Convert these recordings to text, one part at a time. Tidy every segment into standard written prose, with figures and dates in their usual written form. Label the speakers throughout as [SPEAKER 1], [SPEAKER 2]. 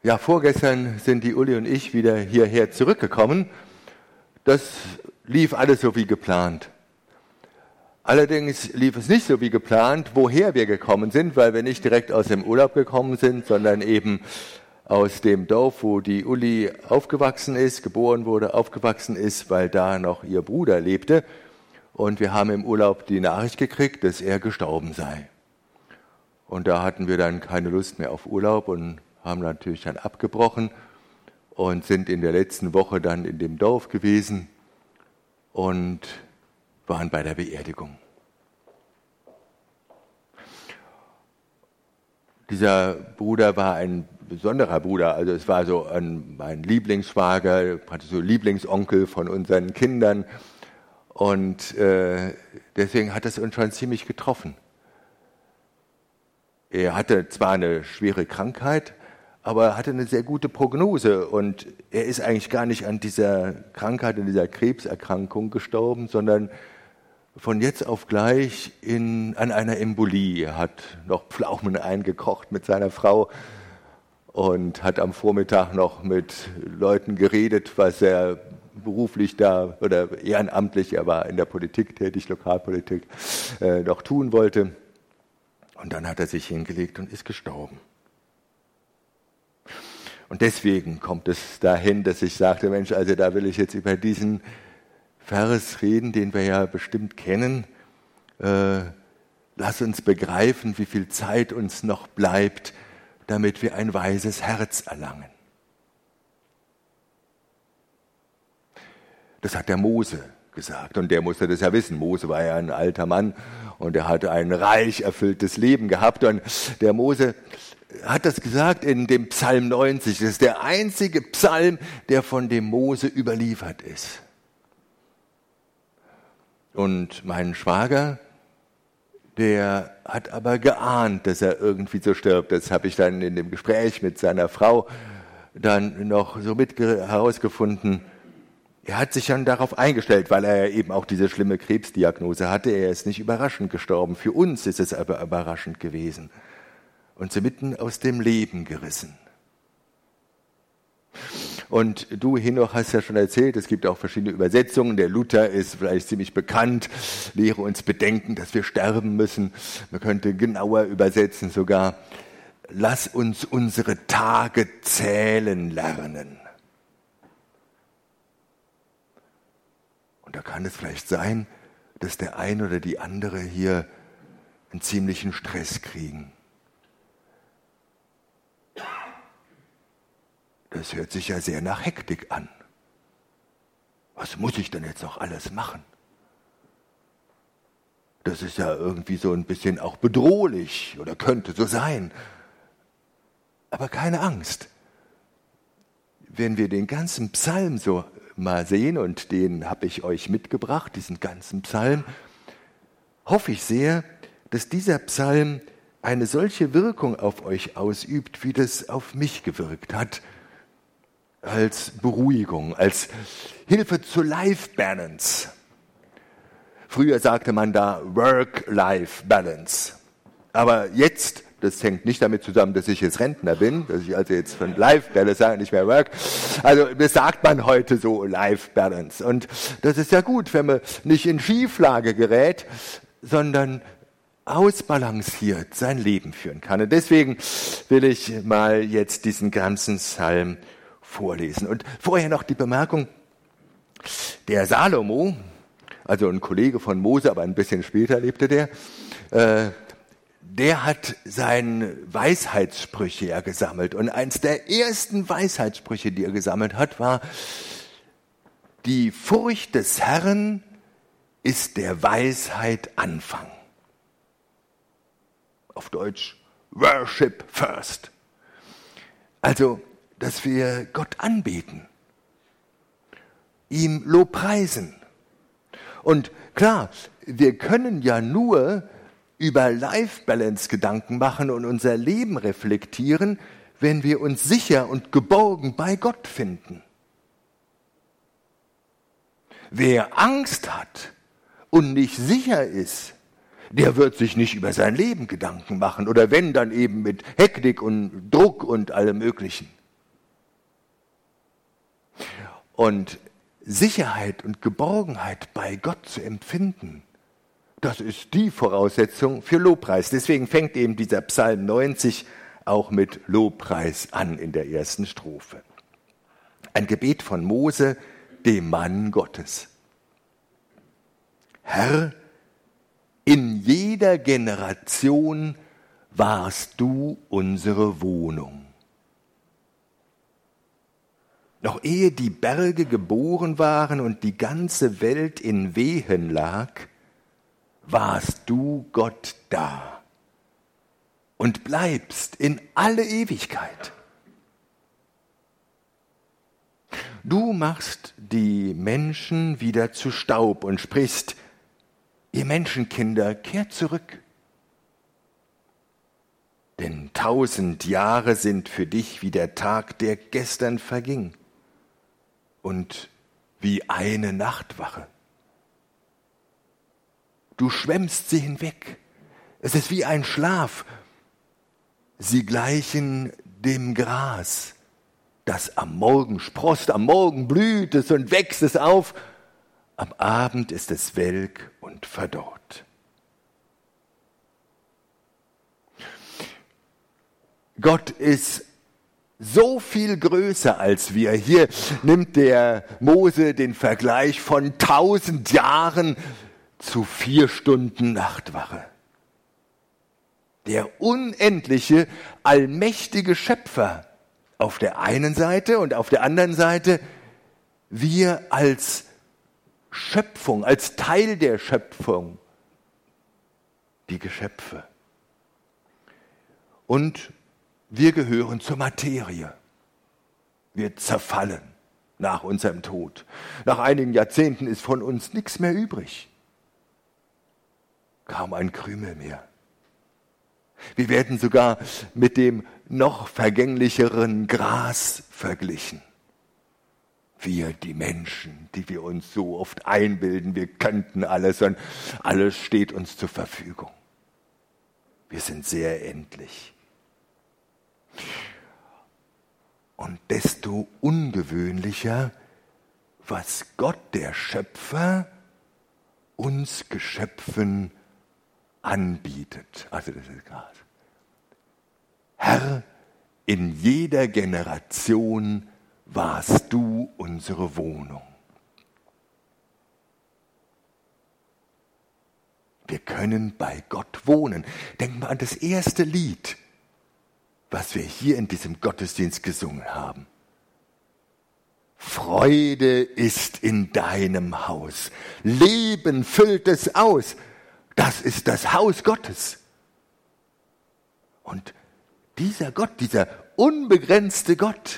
[SPEAKER 1] Ja, vorgestern sind die Uli und ich wieder hierher zurückgekommen. Das lief alles so wie geplant. Allerdings lief es nicht so wie geplant, woher wir gekommen sind, weil wir nicht direkt aus dem Urlaub gekommen sind, sondern eben aus dem Dorf, wo die Uli aufgewachsen ist, geboren wurde, aufgewachsen ist, weil da noch ihr Bruder lebte. Und wir haben im Urlaub die Nachricht gekriegt, dass er gestorben sei. Und da hatten wir dann keine Lust mehr auf Urlaub und haben natürlich dann abgebrochen und sind in der letzten Woche dann in dem Dorf gewesen und waren bei der Beerdigung. Dieser Bruder war ein besonderer Bruder, also es war so mein Lieblingsschwager, praktisch so Lieblingsonkel von unseren Kindern und deswegen hat es uns schon ziemlich getroffen. Er hatte zwar eine schwere Krankheit, aber er hatte eine sehr gute Prognose und er ist eigentlich gar nicht an dieser Krankheit, an dieser Krebserkrankung gestorben, sondern von jetzt auf gleich an einer Embolie. Er hat noch Pflaumen eingekocht mit seiner Frau und hat am Vormittag noch mit Leuten geredet, was er beruflich da oder ehrenamtlich, er war in der Politik tätig, Lokalpolitik, noch tun wollte. Und dann hat er sich hingelegt und ist gestorben. Und deswegen kommt es dahin, dass ich sagte, Mensch, also da will ich jetzt über diesen Vers reden, den wir ja bestimmt kennen. Lass uns begreifen, wie viel Zeit uns noch bleibt, damit wir ein weises Herz erlangen. Das hat der Mose gesagt und der musste das ja wissen. Mose war ja ein alter Mann und er hatte ein reich erfülltes Leben gehabt und der Mose hat das gesagt in dem Psalm 90. Das ist der einzige Psalm, der von dem Mose überliefert ist. Und mein Schwager, der hat aber geahnt, dass er irgendwie so stirbt. Das habe ich dann in dem Gespräch mit seiner Frau dann noch so herausgefunden. Er hat sich dann darauf eingestellt, weil er eben auch diese schlimme Krebsdiagnose hatte. Er ist nicht überraschend gestorben. Für uns ist es aber überraschend gewesen. Und sie mitten aus dem Leben gerissen. Und du, Henoch, hast ja schon erzählt, es gibt auch verschiedene Übersetzungen. Der Luther ist vielleicht ziemlich bekannt. Lehre uns bedenken, dass wir sterben müssen. Man könnte genauer übersetzen sogar. Lass uns unsere Tage zählen lernen. Und da kann es vielleicht sein, dass der ein oder die andere hier einen ziemlichen Stress kriegen. Das hört sich ja sehr nach Hektik an. Was muss ich denn jetzt noch alles machen? Das ist ja irgendwie so ein bisschen auch bedrohlich oder könnte so sein. Aber keine Angst. Wenn wir den ganzen Psalm so mal sehen, und den habe ich euch mitgebracht, diesen ganzen Psalm, hoffe ich sehr, dass dieser Psalm eine solche Wirkung auf euch ausübt, wie das auf mich gewirkt hat, als Beruhigung, als Hilfe zur Life-Balance. Früher sagte man da Work-Life-Balance. Aber jetzt, das hängt nicht damit zusammen, dass ich jetzt Rentner bin, dass ich also jetzt von Life-Balance sage, nicht mehr Work. Also das sagt man heute so, Life-Balance. Und das ist ja gut, wenn man nicht in Schieflage gerät, sondern ausbalanciert sein Leben führen kann. Und deswegen will ich mal jetzt diesen ganzen Psalm vorlesen. Und vorher noch die Bemerkung, der Salomo, also ein Kollege von Mose, aber ein bisschen später lebte der hat seine Weisheitssprüche ja gesammelt. Und eins der ersten Weisheitssprüche, die er gesammelt hat, war, die Furcht des Herrn ist der Weisheit Anfang. Auf Deutsch, Worship first. Also, dass wir Gott anbeten, ihm Lobpreisen. Und klar, wir können ja nur über Life-Balance Gedanken machen und unser Leben reflektieren, wenn wir uns sicher und geborgen bei Gott finden. Wer Angst hat und nicht sicher ist, der wird sich nicht über sein Leben Gedanken machen oder wenn, dann eben mit Hektik und Druck und allem Möglichen. und Sicherheit und Geborgenheit bei Gott zu empfinden, das ist die Voraussetzung für Lobpreis. Deswegen fängt eben dieser Psalm 90 auch mit Lobpreis an in der ersten Strophe. Ein Gebet von Mose, dem Mann Gottes. Herr, in jeder Generation warst du unsere Wohnung. Noch ehe die Berge geboren waren und die ganze Welt in Wehen lag, warst du Gott da und bleibst in alle Ewigkeit. Du machst die Menschen wieder zu Staub und sprichst, ihr Menschenkinder, kehrt zurück. Denn 1000 Jahre sind für dich wie der Tag, der gestern verging, und wie eine Nachtwache. Du schwemmst sie hinweg. Es ist wie ein Schlaf. Sie gleichen dem Gras, das am Morgen sproßt, am Morgen blüht es und wächst es auf. Am Abend ist es welk und verdorrt. Gott ist so viel größer als wir. Hier nimmt der Mose den Vergleich von 1000 Jahren zu 4 Stunden Nachtwache. Der unendliche, allmächtige Schöpfer auf der einen Seite und auf der anderen Seite wir als Schöpfung, als Teil der Schöpfung, die Geschöpfe. Und wir gehören zur Materie. Wir zerfallen nach unserem Tod. Nach einigen Jahrzehnten ist von uns nichts mehr übrig. Kaum ein Krümel mehr. Wir werden sogar mit dem noch vergänglicheren Gras verglichen. Wir, die Menschen, die wir uns so oft einbilden, wir könnten alles und alles steht uns zur Verfügung. Wir sind sehr endlich. Und desto ungewöhnlicher, was Gott, der Schöpfer, uns Geschöpfen anbietet. Also das ist Gras. Herr, in jeder Generation warst du unsere Wohnung. Wir können bei Gott wohnen. Denken wir an das erste Lied, was wir hier in diesem Gottesdienst gesungen haben. Freude ist in deinem Haus. Leben füllt es aus. Das ist das Haus Gottes. Und dieser Gott, dieser unbegrenzte Gott,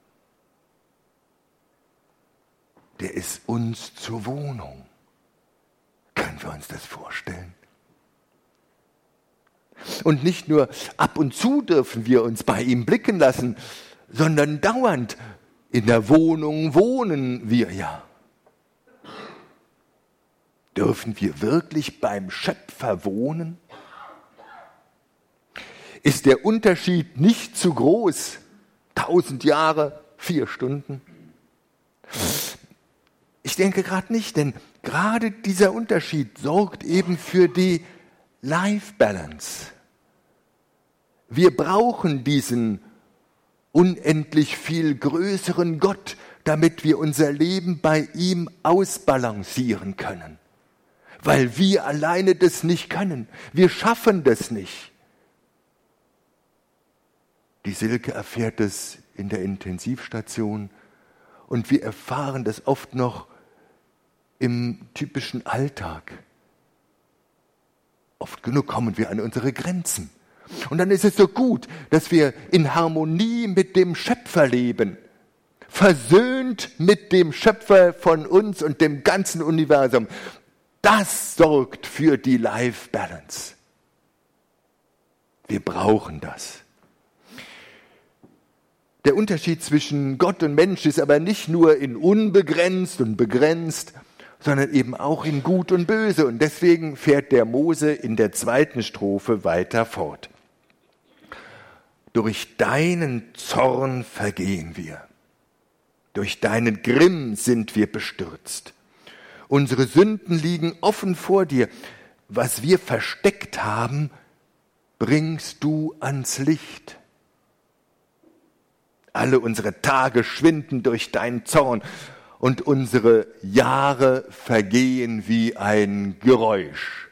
[SPEAKER 1] der ist uns zur Wohnung. Können wir uns das vorstellen? Und nicht nur ab und zu dürfen wir uns bei ihm blicken lassen, sondern dauernd in der Wohnung wohnen wir ja. Dürfen wir wirklich beim Schöpfer wohnen? Ist der Unterschied nicht zu groß? 1000 Jahre, 4 Stunden? Ich denke gerade nicht, denn gerade dieser Unterschied sorgt eben für die Life Balance. Wir brauchen diesen unendlich viel größeren Gott, damit wir unser Leben bei ihm ausbalancieren können. Weil wir alleine das nicht können. Wir schaffen das nicht. Die Silke erfährt es in der Intensivstation und wir erfahren das oft noch im typischen Alltag. Oft genug kommen wir an unsere Grenzen. Und dann ist es so gut, dass wir in Harmonie mit dem Schöpfer leben. Versöhnt mit dem Schöpfer von uns und dem ganzen Universum. Das sorgt für die Life Balance. Wir brauchen das. Der Unterschied zwischen Gott und Mensch ist aber nicht nur in unbegrenzt und begrenzt, sondern eben auch in Gut und Böse. Und deswegen fährt der Mose in der 2. Strophe weiter fort. Durch deinen Zorn vergehen wir. Durch deinen Grimm sind wir bestürzt. Unsere Sünden liegen offen vor dir. Was wir versteckt haben, bringst du ans Licht. Alle unsere Tage schwinden durch deinen Zorn und unsere Jahre vergehen wie ein Geräusch.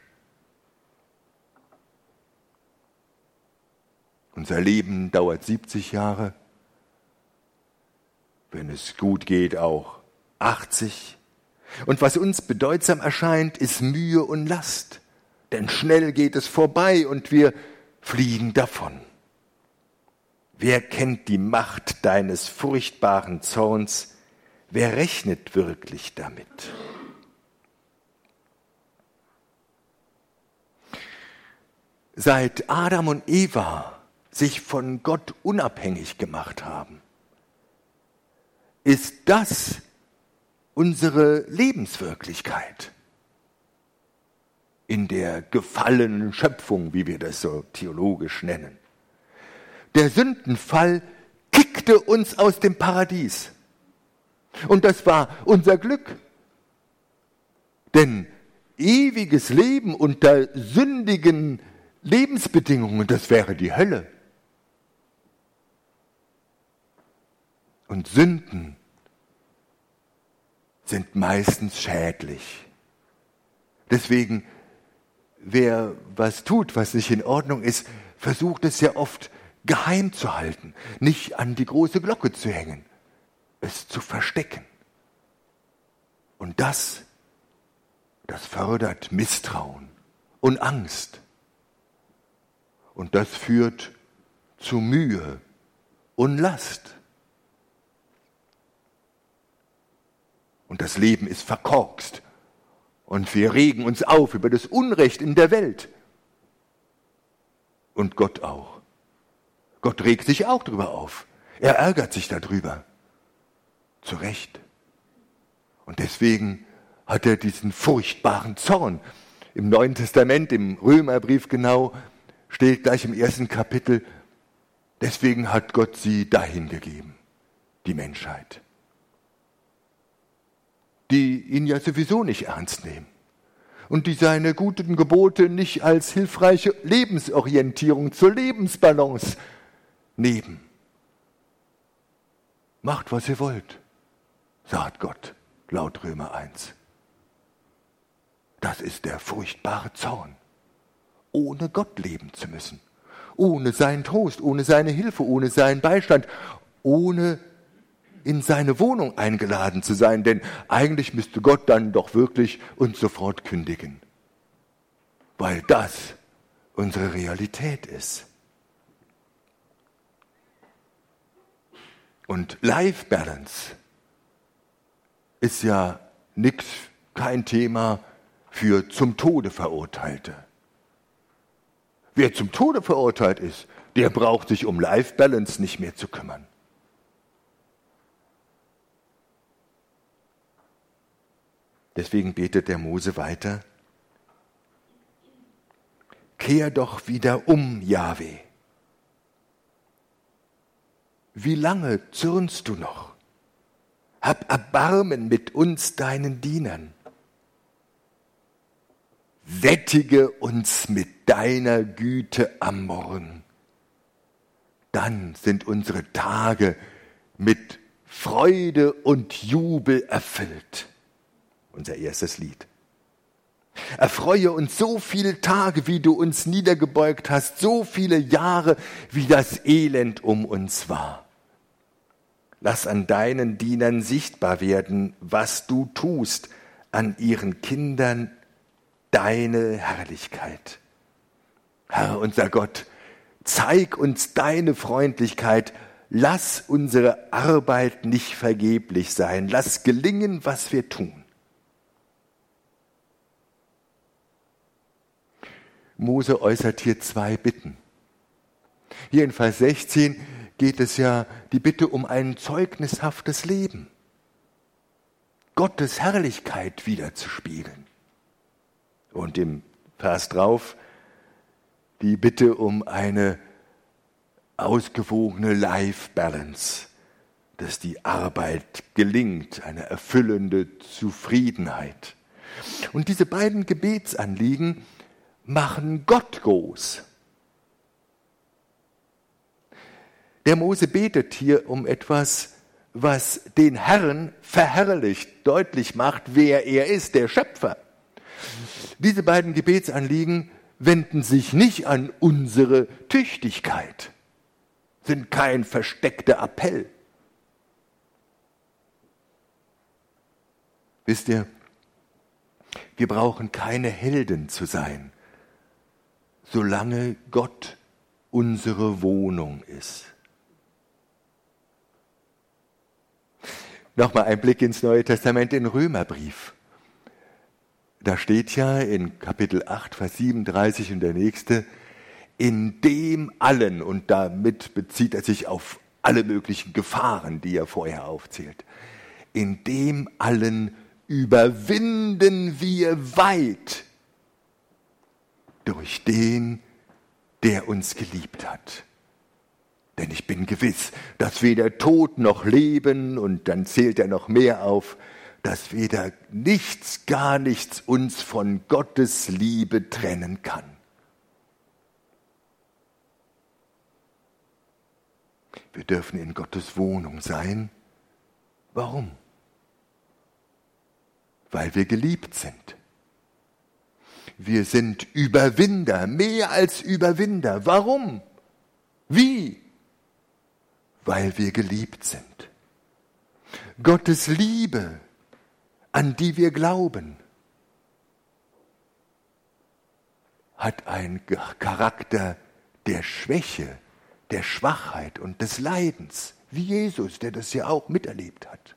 [SPEAKER 1] Unser Leben dauert 70 Jahre, wenn es gut geht auch 80. Und was uns bedeutsam erscheint, ist Mühe und Last, denn schnell geht es vorbei und wir fliegen davon. Wer kennt die Macht deines furchtbaren Zorns? Wer rechnet wirklich damit? Seit Adam und Eva sich von Gott unabhängig gemacht haben, ist das unsere Lebenswirklichkeit in der gefallenen Schöpfung, wie wir das so theologisch nennen. Der Sündenfall kickte uns aus dem Paradies. Und das war unser Glück. Denn ewiges Leben unter sündigen Lebensbedingungen, das wäre die Hölle. Und Sünden sind meistens schädlich. Deswegen, wer was tut, was nicht in Ordnung ist, versucht es ja oft geheim zu halten, nicht an die große Glocke zu hängen, es zu verstecken. Und das fördert Misstrauen und Angst. Und das führt zu Mühe und Last. Und das Leben ist verkorkst. Und wir regen uns auf über das Unrecht in der Welt. Und Gott auch. Gott regt sich auch drüber auf. Er ärgert sich darüber. Zu Recht. Und deswegen hat er diesen furchtbaren Zorn. Im Neuen Testament, im Römerbrief genau, steht gleich im 1. Kapitel, deswegen hat Gott sie dahin gegeben, die Menschheit. Die ihn ja sowieso nicht ernst nehmen. Und die seine guten Gebote nicht als hilfreiche Lebensorientierung zur Lebensbalance nehmen. Macht, was ihr wollt, sagt Gott, laut Römer 1. Das ist der furchtbare Zorn, ohne Gott leben zu müssen, ohne seinen Trost, ohne seine Hilfe, ohne seinen Beistand, ohne in seine Wohnung eingeladen zu sein, denn eigentlich müsste Gott dann doch wirklich uns sofort kündigen, weil das unsere Realität ist. Und Life Balance ist ja kein Thema für zum Tode Verurteilte. Wer zum Tode verurteilt ist, der braucht sich um Life Balance nicht mehr zu kümmern. Deswegen betet der Mose weiter: Kehr doch wieder um, Jahwe. Wie lange zürnst du noch? Hab Erbarmen mit uns, deinen Dienern. Sättige uns mit deiner Güte am Morgen. Dann sind unsere Tage mit Freude und Jubel erfüllt. Unser erstes Lied. Erfreue uns so viele Tage, wie du uns niedergebeugt hast, so viele Jahre, wie das Elend um uns war. Lass an deinen Dienern sichtbar werden, was du tust, an ihren Kindern deine Herrlichkeit. Herr unser Gott, zeig uns deine Freundlichkeit, lass unsere Arbeit nicht vergeblich sein, lass gelingen, was wir tun. Mose äußert hier 2 Bitten. Hier in Vers 16 geht es ja die Bitte um ein zeugnishaftes Leben. Gottes Herrlichkeit wiederzuspiegeln. Und im Vers drauf die Bitte um eine ausgewogene Life Balance. dass die Arbeit gelingt, eine erfüllende Zufriedenheit. Und diese beiden Gebetsanliegen machen Gott groß. Der Mose betet hier um etwas, was den Herrn verherrlicht, deutlich macht, wer er ist, der Schöpfer. Diese beiden Gebetsanliegen wenden sich nicht an unsere Tüchtigkeit, sind kein versteckter Appell. Wisst ihr, wir brauchen keine Helden zu sein, solange Gott unsere Wohnung ist. Nochmal ein Blick ins Neue Testament, in Römerbrief. Da steht ja in Kapitel 8, Vers 37 und der nächste, in dem allen, und damit bezieht er sich auf alle möglichen Gefahren, die er vorher aufzählt, in dem allen überwinden wir weit durch den, der uns geliebt hat. Denn ich bin gewiss, dass weder Tod noch Leben, und dann zählt er noch mehr auf, dass weder nichts, gar nichts uns von Gottes Liebe trennen kann. Wir dürfen in Gottes Wohnung sein. Warum? Weil wir geliebt sind. Wir sind Überwinder, mehr als Überwinder. Warum? Wie? Weil wir geliebt sind. Gottes Liebe, an die wir glauben, hat einen Charakter der Schwäche, der Schwachheit und des Leidens, wie Jesus, der das ja auch miterlebt hat.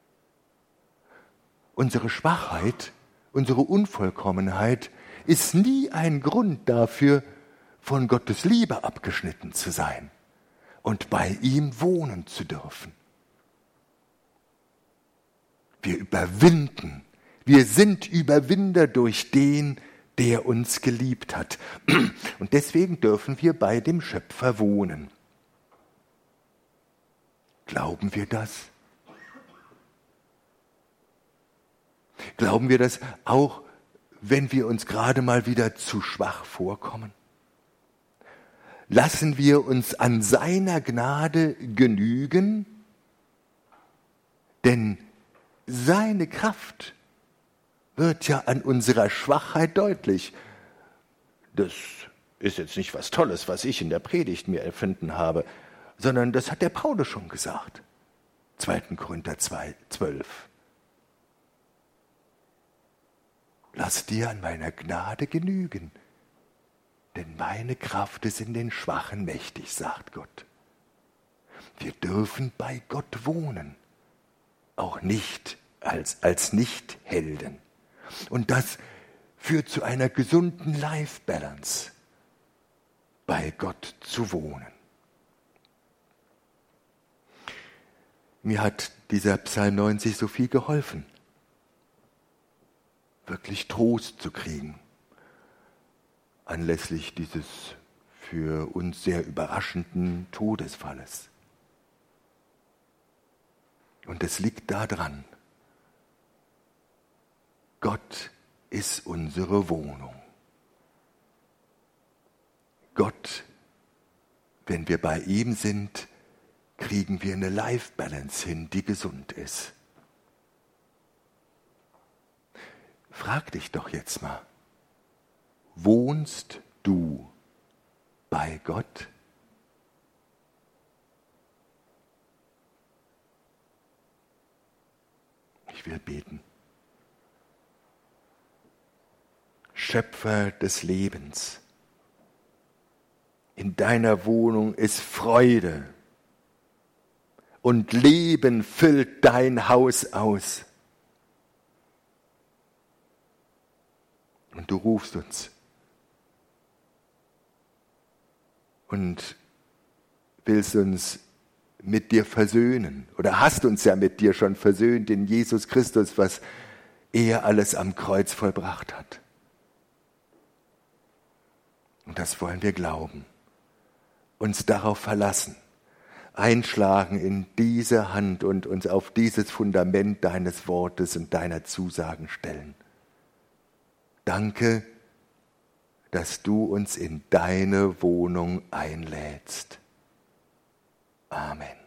[SPEAKER 1] Unsere Schwachheit, unsere Unvollkommenheit ist nie ein Grund dafür, von Gottes Liebe abgeschnitten zu sein und bei ihm wohnen zu dürfen. Wir überwinden, wir sind Überwinder durch den, der uns geliebt hat. Und deswegen dürfen wir bei dem Schöpfer wohnen. Glauben wir das? Glauben wir das auch, wenn wir uns gerade mal wieder zu schwach vorkommen? Lassen wir uns an seiner Gnade genügen? Denn seine Kraft wird ja an unserer Schwachheit deutlich. Das ist jetzt nicht was Tolles, was ich in der Predigt mir erfunden habe, sondern das hat der Paulus schon gesagt. 2. Korinther 12. Lass dir an meiner Gnade genügen, denn meine Kraft ist in den Schwachen mächtig, sagt Gott. Wir dürfen bei Gott wohnen, auch nicht als Nicht-Helden. Und das führt zu einer gesunden Life-Balance, bei Gott zu wohnen. Mir hat dieser Psalm 90 so viel geholfen, wirklich Trost zu kriegen, anlässlich dieses für uns sehr überraschenden Todesfalles. Und es liegt daran, Gott ist unsere Wohnung. Gott, wenn wir bei ihm sind, kriegen wir eine Life-Balance hin, die gesund ist. Frag dich doch jetzt mal, wohnst du bei Gott? Ich will beten. Schöpfer des Lebens, in deiner Wohnung ist Freude und Leben füllt dein Haus aus. Und du rufst uns und willst uns mit dir versöhnen oder hast uns ja mit dir schon versöhnt in Jesus Christus, was er alles am Kreuz vollbracht hat. Und das wollen wir glauben, uns darauf verlassen, einschlagen in diese Hand und uns auf dieses Fundament deines Wortes und deiner Zusagen stellen. Danke, dass du uns in deine Wohnung einlädst. Amen.